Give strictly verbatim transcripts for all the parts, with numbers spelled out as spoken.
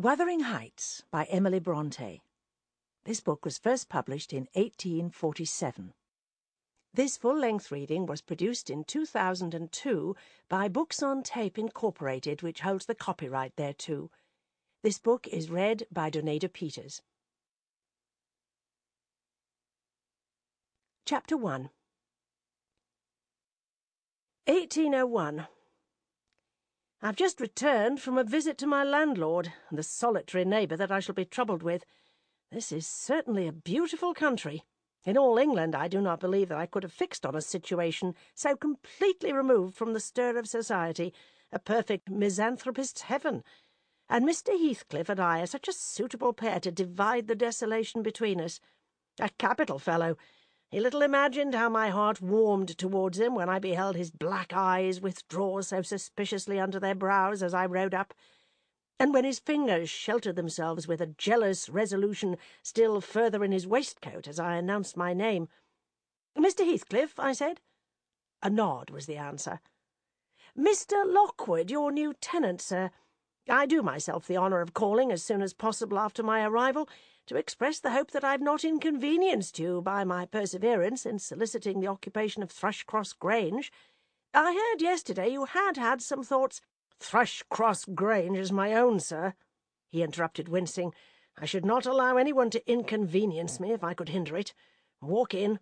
Wuthering Heights by Emily Bronte. This book was first published in eighteen forty-seven. This full-length reading was produced in two thousand two by Books on Tape Incorporated, which holds the copyright thereto. This book is read by Donada Peters. Chapter one. eighteen oh one. I've just returned from a visit to my landlord, and the solitary neighbour that I shall be troubled with. This is certainly a beautiful country. In all England I do not believe that I could have fixed on a situation so completely removed from the stir of society, a perfect misanthropist's heaven. And Mister Heathcliff and I are such a suitable pair to divide the desolation between us. A capital fellow! He little imagined how my heart warmed towards him when I beheld his black eyes withdraw so suspiciously under their brows as I rode up, and when his fingers sheltered themselves with a jealous resolution still further in his waistcoat as I announced my name. "Mister Heathcliff," I said. A nod was the answer. "Mister Lockwood, your new tenant, sir. I do myself the honour of calling as soon as possible after my arrival, to express the hope that I have not inconvenienced you by my perseverance in soliciting the occupation of Thrushcross Grange. I heard yesterday you had had some thoughts—" "Thrushcross Grange is my own, sir," he interrupted, wincing. "I should not allow anyone to inconvenience me if I could hinder it. Walk in."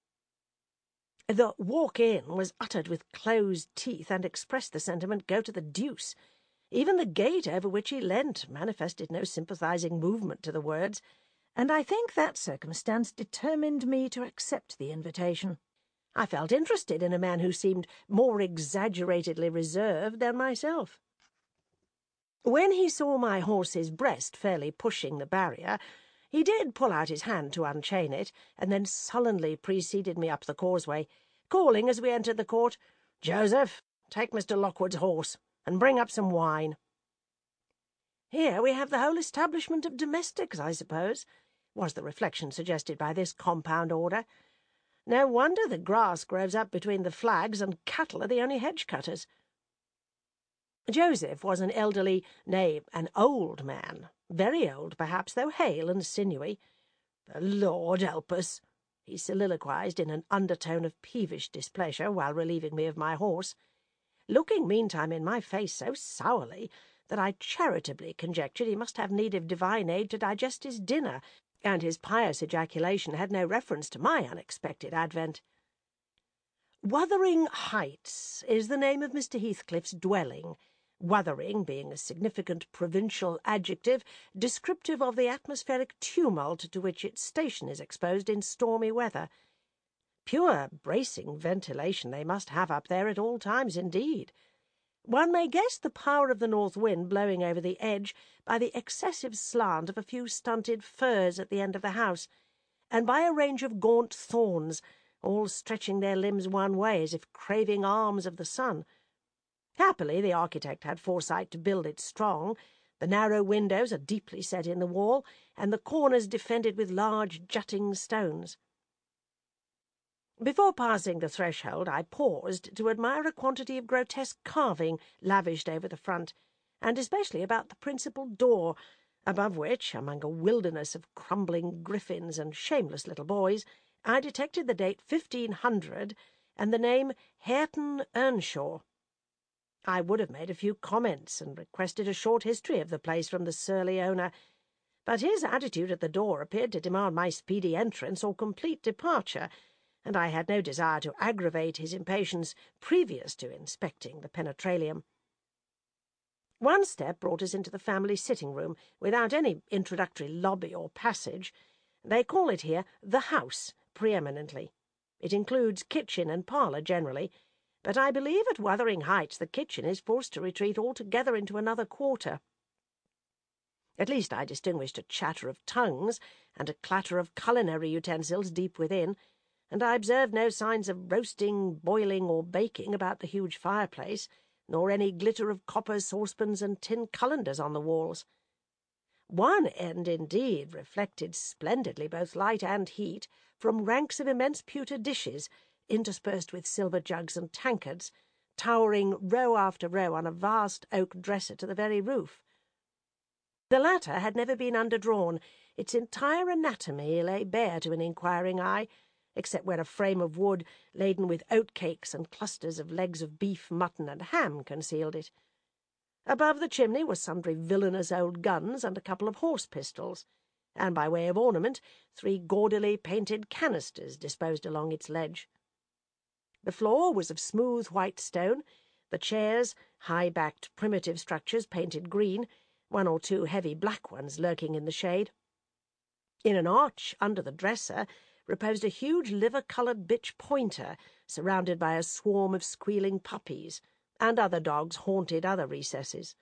The "walk in" was uttered with closed teeth, and expressed the sentiment "go to the deuce." Even the gate over which he leant manifested no sympathising movement to the words, and I think that circumstance determined me to accept the invitation. I felt interested in a man who seemed more exaggeratedly reserved than myself. When he saw my horse's breast fairly pushing the barrier, he did pull out his hand to unchain it, and then sullenly preceded me up the causeway, calling as we entered the court, "Joseph, take Mister Lockwood's horse, and bring up some wine." "Here we have the whole establishment of domestics, I suppose," was the reflection suggested by this compound order. "No wonder the grass grows up between the flags, and cattle are the only hedge-cutters." Joseph was an elderly, nay, an old man, very old perhaps, though hale and sinewy. "The Lord help us!" he soliloquized in an undertone of peevish displeasure while relieving me of my horse, looking meantime in my face so sourly that I charitably conjectured he must have need of divine aid to digest his dinner, and his pious ejaculation had no reference to my unexpected advent. Wuthering Heights is the name of Mister Heathcliff's dwelling, Wuthering being a significant provincial adjective descriptive of the atmospheric tumult to which its station is exposed in stormy weather. Pure bracing ventilation they must have up there at all times, indeed. One may guess the power of the north wind blowing over the edge by the excessive slant of a few stunted firs at the end of the house, and by a range of gaunt thorns, all stretching their limbs one way as if craving alms of the sun. Happily the architect had foresight to build it strong. The narrow windows are deeply set in the wall, and the corners defended with large jutting stones. Before passing the threshold I paused to admire a quantity of grotesque carving lavished over the front, and especially about the principal door, above which, among a wilderness of crumbling griffins and shameless little boys, I detected the date fifteen hundred and the name Hareton Earnshaw. I would have made a few comments and requested a short history of the place from the surly owner, but his attitude at the door appeared to demand my speedy entrance or complete departure, and I had no desire to aggravate his impatience previous to inspecting the penetralium. One step brought us into the family sitting-room, without any introductory lobby or passage. They call it here the house, preeminently. It includes kitchen and parlour generally, but I believe at Wuthering Heights the kitchen is forced to retreat altogether into another quarter. At least I distinguished a chatter of tongues and a clatter of culinary utensils deep within, and I observed no signs of roasting, boiling, or baking about the huge fireplace, nor any glitter of copper saucepans and tin cullenders on the walls. One end, indeed, reflected splendidly both light and heat from ranks of immense pewter dishes, interspersed with silver jugs and tankards, towering row after row on a vast oak dresser to the very roof. The latter had never been underdrawn. Its entire anatomy lay bare to an inquiring eye, except where a frame of wood laden with oatcakes and clusters of legs of beef, mutton, and ham concealed it. Above the chimney were sundry villainous old guns and a couple of horse pistols, and by way of ornament three gaudily painted canisters disposed along its ledge. The floor was of smooth white stone, the chairs high-backed primitive structures painted green, one or two heavy black ones lurking in the shade. In an arch under the dresser reposed a huge liver-coloured bitch pointer, surrounded by a swarm of squealing puppies, and other dogs haunted other recesses.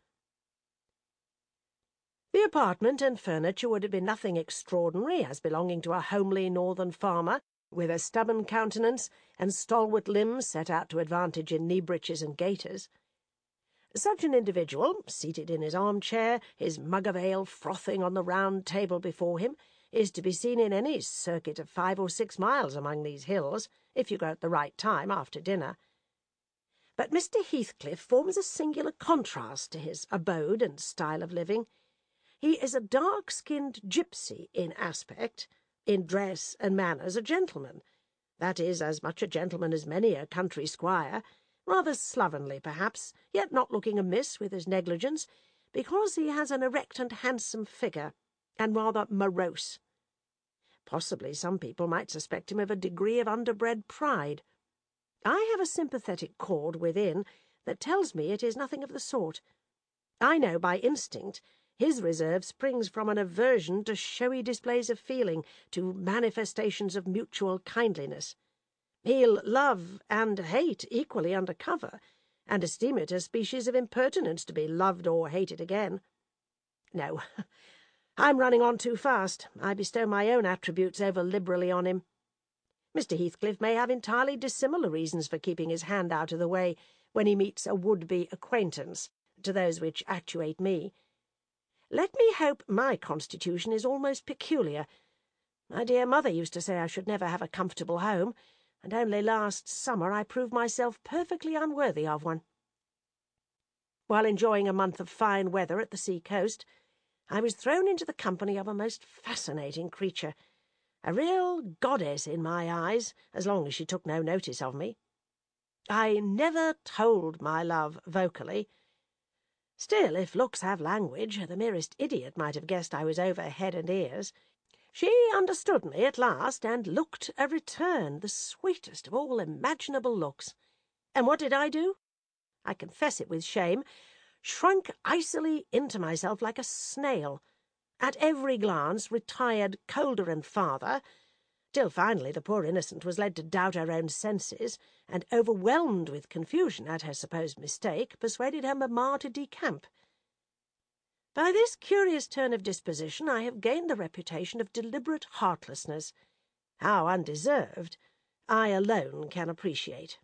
The apartment and furniture would have been nothing extraordinary, as belonging to a homely northern farmer, with a stubborn countenance and stalwart limbs set out to advantage in knee-breeches and gaiters. Such an individual, seated in his armchair, his mug of ale frothing on the round table before him, is to be seen in any circuit of five or six miles among these hills, if you go at the right time after dinner. But Mister Heathcliff forms a singular contrast to his abode and style of living. He is a dark-skinned gipsy in aspect, in dress and manners a gentleman, that is, as much a gentleman as many a country squire, rather slovenly perhaps, yet not looking amiss with his negligence, because he has an erect and handsome figure, and rather morose. Possibly some people might suspect him of a degree of underbred pride. I have a sympathetic chord within that tells me it is nothing of the sort. I know by instinct his reserve springs from an aversion to showy displays of feeling, to manifestations of mutual kindliness. He'll love and hate equally under cover, and esteem it a species of impertinence to be loved or hated again. No, I'm running on too fast. I bestow my own attributes over liberally on him. Mister Heathcliff may have entirely dissimilar reasons for keeping his hand out of the way when he meets a would-be acquaintance to those which actuate me. Let me hope my constitution is almost peculiar. My dear mother used to say I should never have a comfortable home, and only last summer I proved myself perfectly unworthy of one. While enjoying a month of fine weather at the sea-coast, I was thrown into the company of a most fascinating creature, a real goddess in my eyes, as long as she took no notice of me. I never told my love vocally. Still, if looks have language, the merest idiot might have guessed I was over head and ears. She understood me at last, and looked a return, the sweetest of all imaginable looks. And what did I do? I confess it with shame, shrunk icily into myself like a snail, at every glance retired colder and farther, till finally the poor innocent was led to doubt her own senses, and, overwhelmed with confusion at her supposed mistake, persuaded her mamma to decamp. By this curious turn of disposition I have gained the reputation of deliberate heartlessness. How undeserved, I alone can appreciate.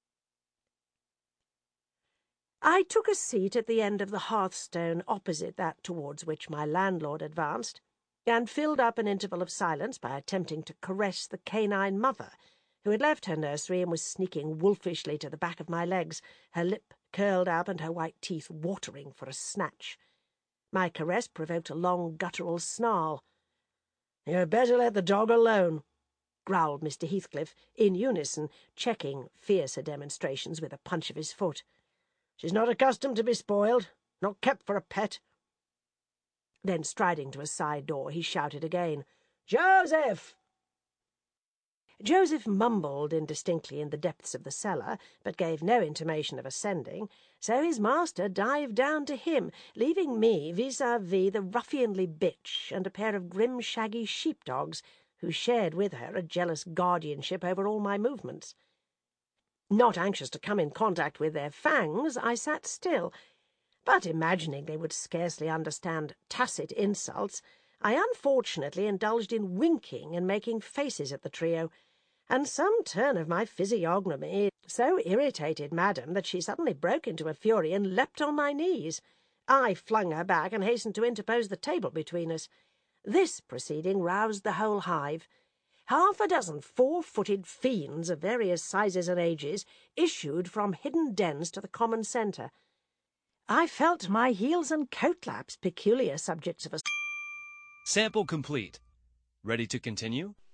I took a seat at the end of the hearthstone opposite that towards which my landlord advanced, and filled up an interval of silence by attempting to caress the canine mother, who had left her nursery and was sneaking wolfishly to the back of my legs, her lip curled up and her white teeth watering for a snatch. My caress provoked a long guttural snarl. "You had better let the dog alone," growled Mister Heathcliff, in unison, checking fiercer demonstrations with a punch of his foot. "She's not accustomed to be spoiled, not kept for a pet." Then, striding to a side door, he shouted again, "Joseph!" Joseph mumbled indistinctly in the depths of the cellar, but gave no intimation of ascending, so his master dived down to him, leaving me vis-à-vis the ruffianly bitch and a pair of grim shaggy sheep-dogs, who shared with her a jealous guardianship over all my movements. Not anxious to come in contact with their fangs, I sat still, but imagining they would scarcely understand tacit insults, I unfortunately indulged in winking and making faces at the trio, and some turn of my physiognomy so irritated Madam that she suddenly broke into a fury and leapt on my knees. I flung her back and hastened to interpose the table between us. This proceeding roused the whole hive. Half a dozen four-footed fiends of various sizes and ages issued from hidden dens to the common centre. I felt my heels and coat laps peculiar subjects of a... Sample complete. Ready to continue?